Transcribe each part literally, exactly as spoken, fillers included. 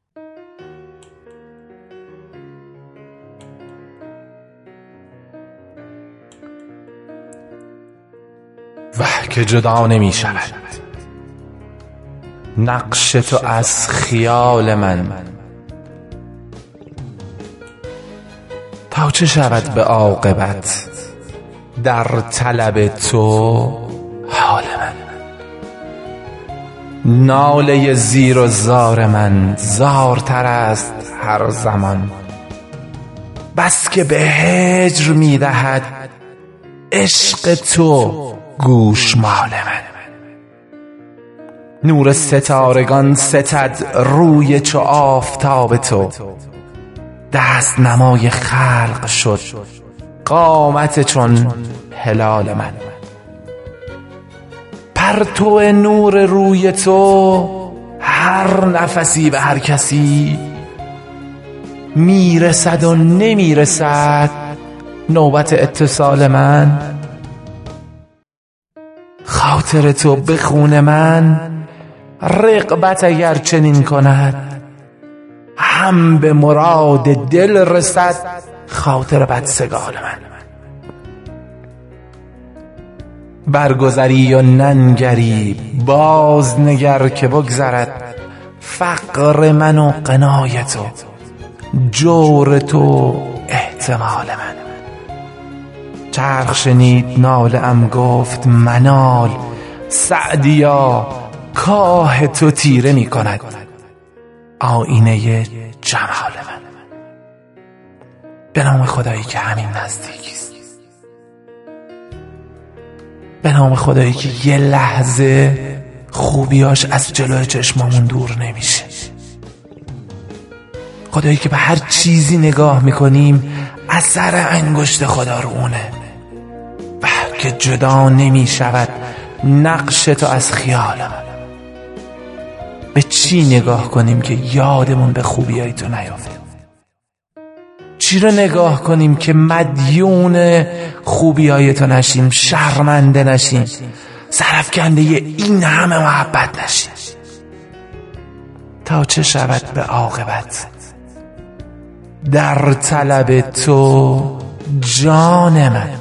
وه که جدا نمی شود نقش تو از خیال من، تا چه شود به عاقبت در طلب تو حال من. ناله زیر و زار من زارتر است هر زمان، بس که به هجر می دهد عشق تو گوشمال من. نور ستارگان ستد روی چو آفتاب تو، دست نمای خلق شد قامت چون هلال من. پرتو نور روی تو هر نفسی به هر کسی میرسد و نمیرسد نوبت اتصال من. خاطر تو به خون من رغبت اگر چنین کند، هم به مراد دل رسد خاطر بدسگال من. برگذری و ننگری باز نگر که بگذرد فقر من و قنای تو، جور تو احتمال من. چرخ شنید ناله ام گفت منال، سعدیا کاه تو تیره می کند آینه جمال من. به نام خدایی که همین نزدیکیست، به نام خدایی که یه لحظه خوبیاش از جلوی چشمامون دور نمیشه، خدایی که به هر چیزی نگاه میکنیم اثر انگشت خدا رو اونه. به که جدا نمی شود نقش تو از خیال من. به چی نگاه کنیم که یادمون به خوبیای تو نیافته؟ چی رو نگاه کنیم که مدیون خوبیای تو نشیم، شرمنده نشیم، سرفکنده این همه محبت نشیم؟ تا چه شود به عاقبت در طلب تو جان من.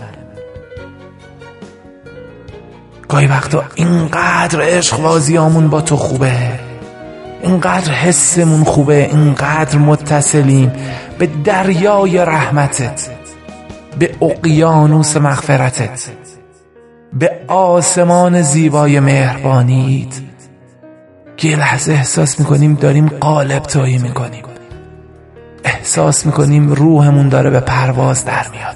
گاهی وقتا اینقدر عشق بازیامون با تو خوبه، اینقدر حسمون خوبه، اینقدر متصلیم به دریای رحمتت، به اقیانوس مغفرتت، به آسمان زیبای مهربانیت، که یه لحظه احساس میکنیم داریم قالب تویی میکنیم، احساس میکنیم روحمون داره به پرواز در میاد،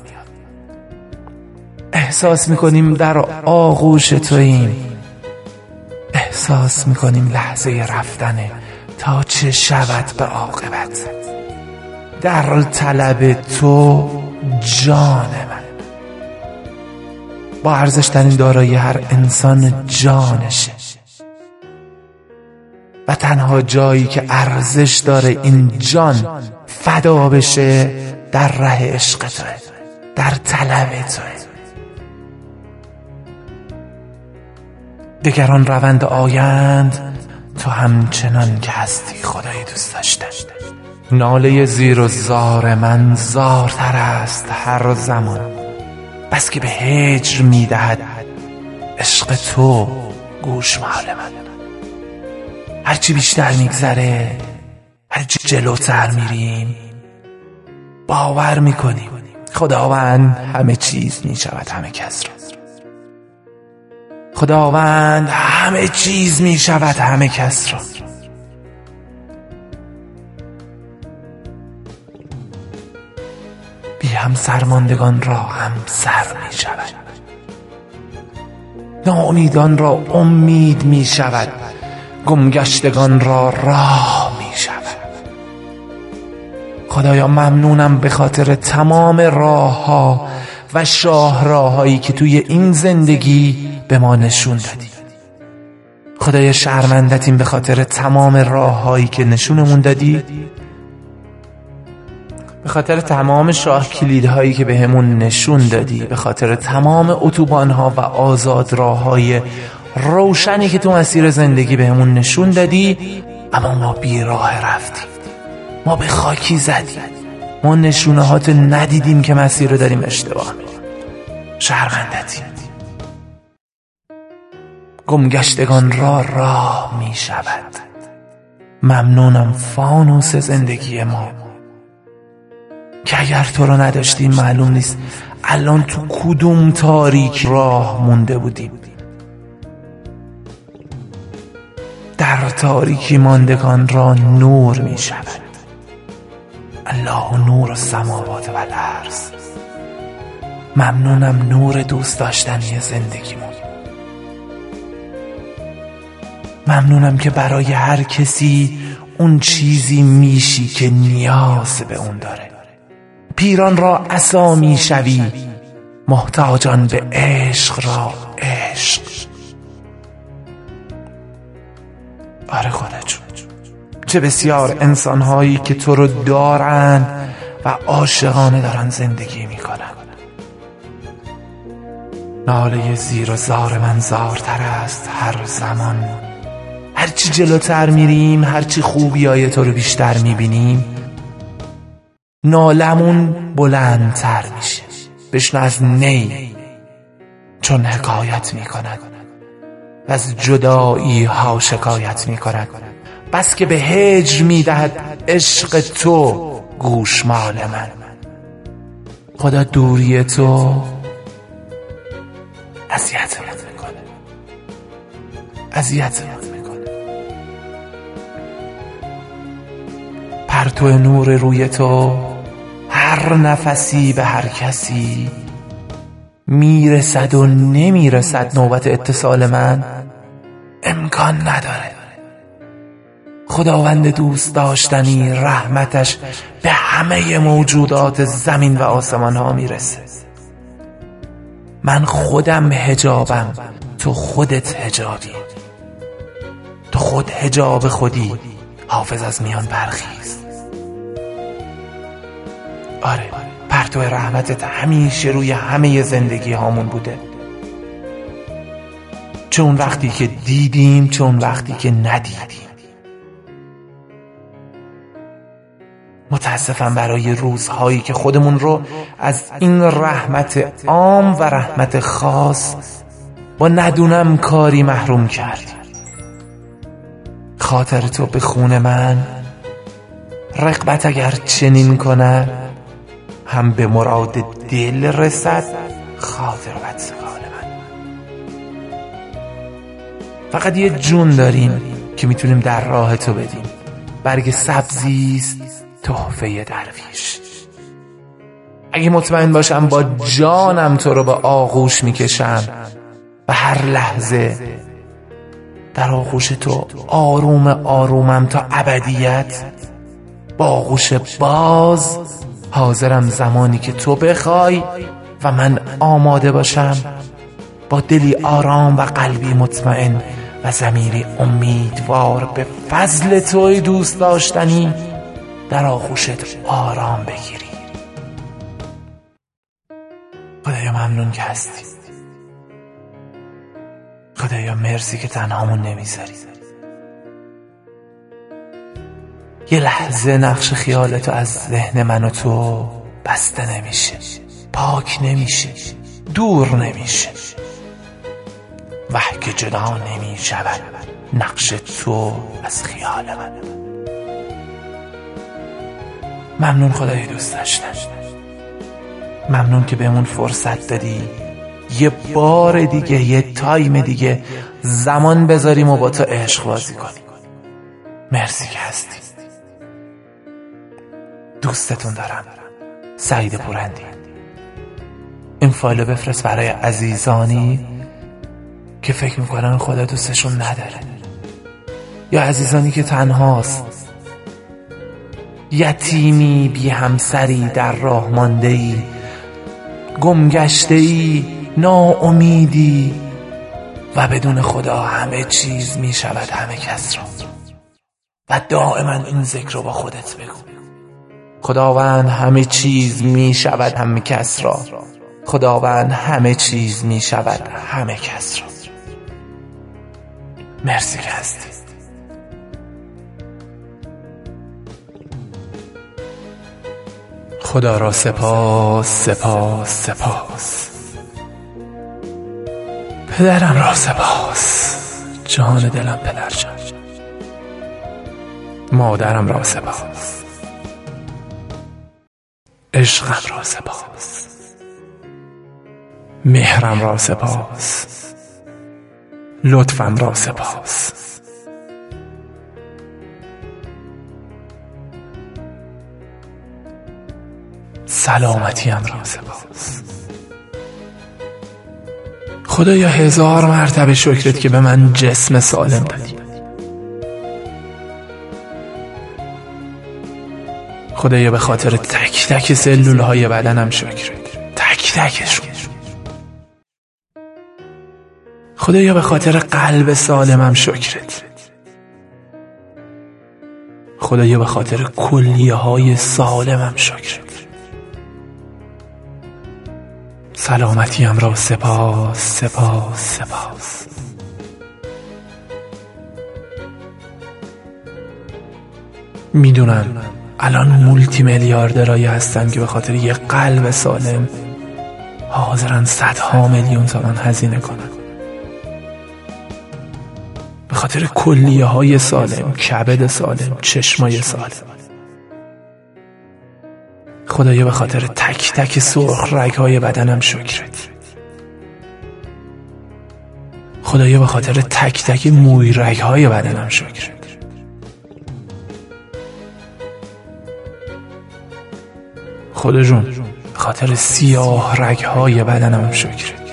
احساس میکنیم در آغوش توییم، احساس میکنیم لحظه رفتنه. تا چه شود به عاقبت در طلب تو جان من. با ارزش ترین دارایی هر انسان جانشه، و تنها جایی که ارزش داره این جان فدا بشه در ره عشق توه، در طلب توه. دگران روند آیند، تو همچنان که هستی خدای دوست داشته. ناله زیر و زار من زارتر است هر زمان، بس که به هجر میدهد عشق تو گوشمال من. هرچی بیشتر میگذره، هرچی جلوتر میریم، باور میکنیم خداوند همه چیز میشود همه کس را. خداوند همه چیز می شود همه کس را. بی هم سرماندگان را هم سر می شود، ناامیدان را امید می شود، گمگشتگان را راه می شود. خدایا ممنونم به خاطر تمام راه ها و شاهراهایی که توی این زندگی به ما نشون دادی. خدای شرمندتیم به خاطر تمام راههایی که نشونمون دادی، به خاطر تمام شاه کلیدهایی که به همون نشون دادی، به خاطر تمام اتوبانها و آزاد راههای روشنی که تو مسیر زندگی به همون نشون دادی، اما ما بی راه رفتیم. ما به خاکی زدیم، ما نشونه هاتو ندیدیم که مسیر رو داریم اشتباه میریم. شرمندتیم. گمگشتگان را راه می شود. ممنونم فانوس زندگی ما که اگر تو رو نداشتیم معلوم نیست الان تو کدوم تاریک راه مونده بودیم. در تاریکی ماندگان را نور می شود. الله نور السماوات و الارض. ممنونم نور دوست داشتنی زندگیمون. ممنونم که برای هر کسی اون چیزی میشی که نیاز به اون داره. پیران را عصا میشوی، محتاجان به عشق را عشق. آره خدا جون، چه بسیار انسانهایی که تو رو دارن و عاشقانه دارن زندگی میکنن. ناله زیر و زار من زارتر است هر زمان. هرچی جلوتر میریم، هرچی خوبیای تو رو بیشتر میبینیم، نالمون بلندتر میشه. بشنو از نی چون حکایت میکند و از جدایی ها شکایت میکند. بس که به هجر میدهد عشق تو گوشمال من. خدا دوری تو اذیتمون میکنه، اذیتمون میکنه. پرتو نور روی تو هر نفسی به هر کسی میرسد و نمیرسد. نوبت اتصال من امکان نداره. خداوند دوست داشتنی رحمتش به همه موجودات زمین و آسمان ها میرسه. من خودم حجابم، تو خودت حجابی. تو خود حجاب خودی، حافظ از میان برخیز. آره، پرتو رحمتت همیشه روی همه زندگی هامون بوده، چه اون وقتی که دیدیم چه اون وقتی که ندیدیم. متاسفم برای روزهایی که خودمون رو از این رحمت عام و رحمت خاص با ندونم کاری محروم کردیم. خاطر تو به خون من رغبت اگر چنین کنه، هم به مراد دل رسد خاطر بدسگال من. فقط یه جون داریم که میتونیم در راه تو بدیم. برگ سبزیست تحفه درویش. اگه مطمئن باشم با جانم تو رو به آغوش میکشم و هر لحظه در آغوش تو آروم آرومم تا ابدیت، با آغوش باز حاضرم زمانی که تو بخوای و من آماده باشم، با دلی آرام و قلبی مطمئن و ضمیری امیدوار به فضل توی دوست داشتنی در آغوشت آرام بگیری. خدایا ممنون که هستی. خدایا مرسی که تنهامون نمیذاری. یه لحظه نقش خیالتو از ذهن من و تو بسته نمیشه، پاک نمیشه، دور نمیشه. وحی که جدا نمیشود نقش تو از خیال من. ممنون خدای دوست داشتن. ممنون که بهمون فرصت دادی یه بار دیگه، یه تایم دیگه زمان بذاریم و با تو عشق بازی کنیم. مرسی که هستی. دوستتون دارم. سعید پورندی. این فایلو بفرست برای عزیزانی که فکر میکنن خدا دوستشون نداره، یا عزیزانی که تنهاست، یتیمی بی همسری در راه مانده‌ای، گمگشته‌ای، ناامیدی و بدون خدا همه چیز می شود همه کس را. و دائما این ذکر رو با خودت بگو: خداوند همه چیز می شود همه کس را. خداوند همه چیز می شود همه کس را. مرسی که هستی. خدا را سپاس سپاس سپاس. پدرم را سپاس، جان دلم پدرجان. مادرم را سپاس، عشقم را سپاس. مهرم را سپاس، لطفم را سپاس. سلامتیم را سپاس. خدایا هزار مرتبه شکرت که به من جسم سالم دادی. خدایا به خاطر تک تک سلول های بدنم شکرت، تک تکشون. خدایا به خاطر قلب سالمم شکرت. خدایا به خاطر کلیه های سالمم شکرت. سلامتیم را سپاس سپاس سپاس. میدونم الان مولتی میلیاردرایی هستن که به خاطر یه قلب سالم حاضرن صدها میلیون تومان هزینه کنن، به خاطر کلیه های سالم، کبد سالم، چشمای سالم. خدایا به خاطر تک تک سرخ رگ های بدنم شکرت. خدایا به خاطر تک تک موی رگ های بدنم شکرت. خدا جون به خاطر سیاه رگ های بدنم شکرت.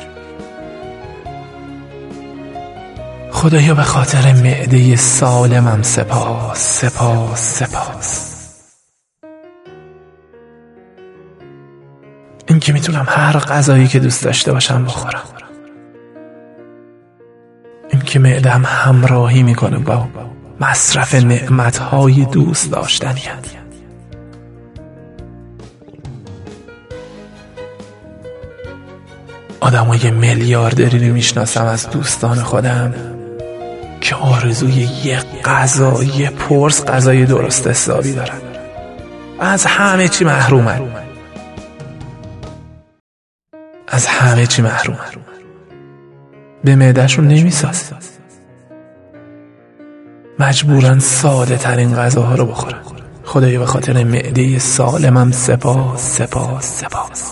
خدایا به خاطر معده سالمم سپاس سپاس سپاس. این که میتونم هر غذایی که دوست داشته باشم بخورم. این که معدم همراهی میکنه با مصرف نعمتهای دوست داشتنیت. آدمای میلیاردری رو میشناسم از دوستان خودم که آرزوی یه غذا، یه پرس غذای درست حسابی دارن، از همه چی محرومن، از همه چی محرومن، به معده‌شون نمیسازه، مجبورن ساده ترین غذاها رو بخورن. خدایا به خاطر معده سالمم سپاس سپاس سپاس.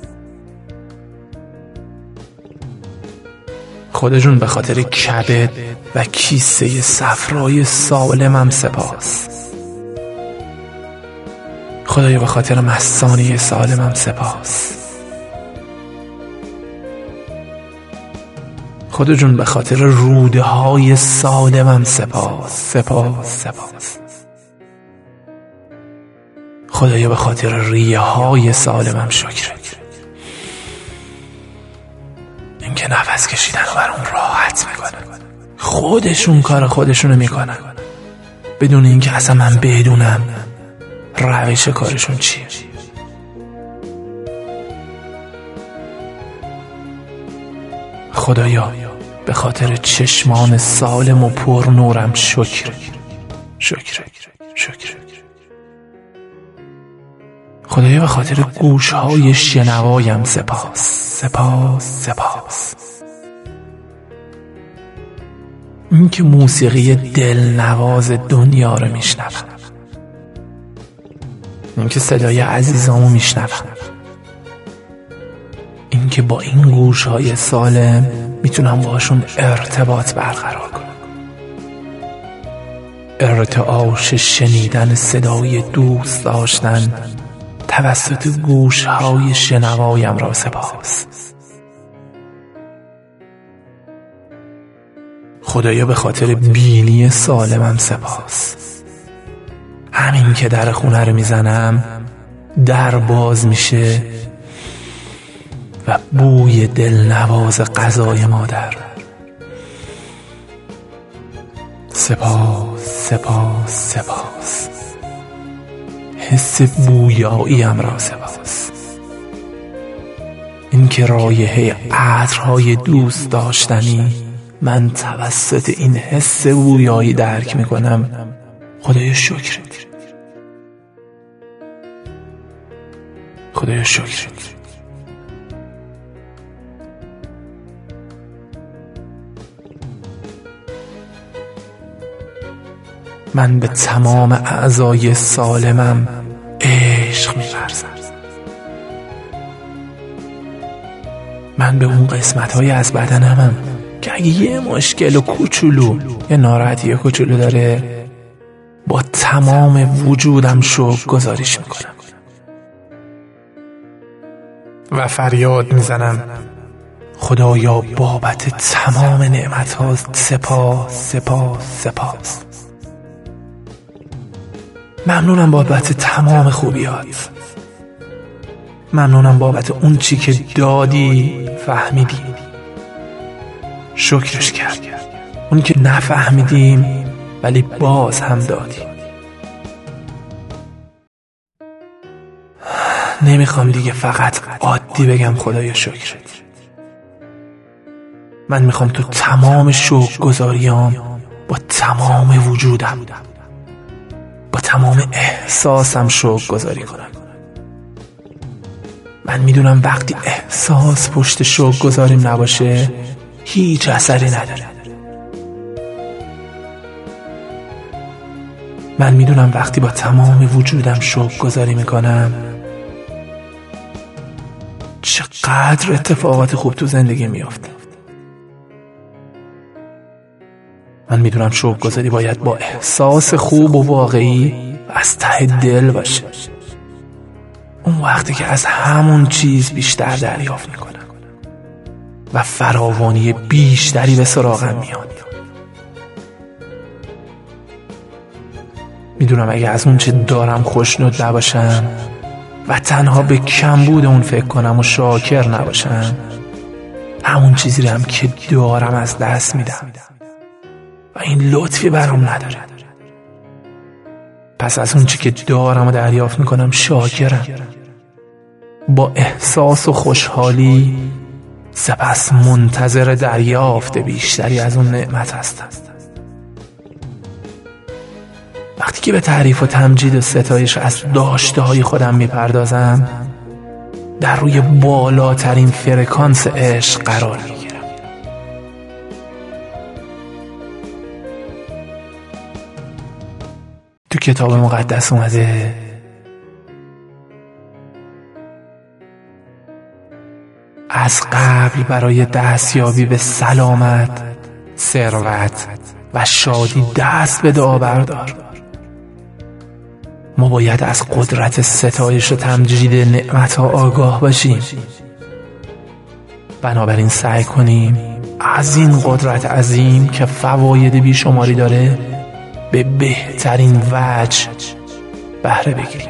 خدا جون به خاطر کبد و کیسه صفرای سالمم سپاس. خدایا به خاطر مثانه سالمم سپاس. خدا جون به خاطر روده های سالمم سپاس سپاس سپاس. خدایا به خاطر ریه های سالمم شکرت. این که نفس کشیدن و برام راحت میکنه، خودشون کار خودشونو میکنن بدون اینکه اصلا من بدونم روش کارشون چیه. خدایا به خاطر چشمان سالم و پر نورم شکر شکر شکر. خدایا به خاطر گوشهای شنوایم سپاس سپاس سپاس. این که موسیقی دلنواز دنیا رو میشنوم، این که صدای عزیزامو میشنوم، این که با این گوشهای سالم میتونم باشون ارتباط برقرار کنم. ارتعاش شنیدن صدای دوست داشتن توسط گوشهای شنوایم را سپاس. خدایا به خاطر بینی سالمم سپاس. همین که در خونه رو میزنم در باز میشه و بوی دلنواز غذای مادر. سپاس سپاس سپاس. حس بویاییم را سپاس. این که رایحه عطرهای دوست داشتنی من توسط این حس بویایی درک میکنم. خدایا شکرت. خدایا شکرت. من به تمام اعضای سالمم عشق می‌ورزم. من به اون قسمت‌های از بدنمم که اگه یه مشکل و کوچولو یه ناراحتی کوچولو داره با تمام وجودم شکر گزاریش میکنم و فریاد میزنم خدایا بابت تمام نعمت‌ها سپاس سپاس سپاس. ممنونم بابت تمام خوبیات. ممنونم بابت اون چی که دادی فهمیدی، شکرش کرد. اون که نفهمیدیم ولی باز هم دادی. نمیخوام دیگه فقط عادی بگم خدایا شکرت. من میخوام تو تمام شکر گذاریام با تمام وجودم با تمام احساسم شکر گذاری کنم. من میدونم وقتی احساس پشت شکر گذاریم نباشه هیچ اثری نداره. من میدونم وقتی با تمام وجودم شکر گذاری میکنم چقدر اتفاقات خوب تو زندگی میافته. من میدونم شکر گذاری باید با احساس خوب و واقعی و از ته دل باشه. اون وقتی که از همون چیز بیشتر دریافت میکنم و فراوانی بیشتری به سراغم میاد. میدونم اگه از اون چه دارم خوشنود نباشم و تنها به کمبود اون فکر کنم و شاکر نباشم همون چیزی رو هم که دارم از دست میدم و این لطفی برام نداره. پس از اون چی که دارم و دریافت میکنم شاکرم، با احساس و خوشحالی سپس منتظر دریافت بیشتری از اون نعمت هستم. وقتی که به تعریف و تمجید و ستایش از داشته های خودم میپردازم در روی بالاترین فرکانس عشق قرار میگیرم. تو کتاب مقدس اومده از قبل برای دستیابی به سلامت، ثروت و شادی دست به دعا بردار. ما باید از قدرت ستایش و تمجید نعمت‌ها آگاه باشیم. بنابراین سعی کنیم از این قدرت عظیم که فواید بیشماری داره به بهترین وجه بهره بگیریم.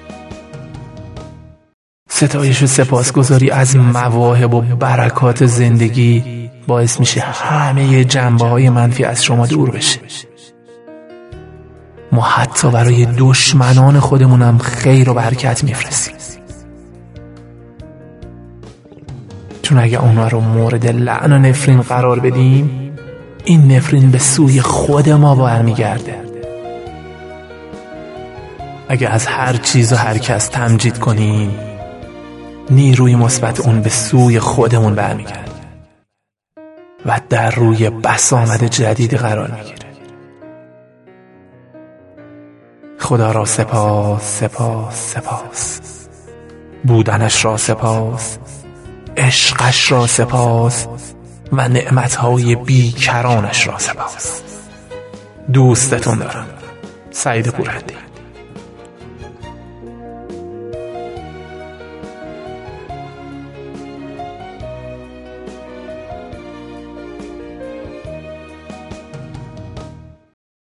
ستایش و سپاسگزاری از مواهب و برکات زندگی باعث میشه همه جنبه‌های منفی از شما دور بشه. ما حتی برای دشمنان خودمونم خیر و برکت میفرستیم، چون اگه اونا رو مورد لعن و نفرین قرار بدیم این نفرین به سوی خود ما برمیگرده. اگه از هر چیز و هر کس تمجید کنیم نیروی مثبت اون به سوی خودمون برمیگرده و در روی بسامد جدید قرار میگیره. خدا را سپاس سپاس سپاس، بودنش را سپاس، عشقش را سپاس و نعمتهای بیکرانش را سپاس. دوستتون دارم. سعید پورهندی.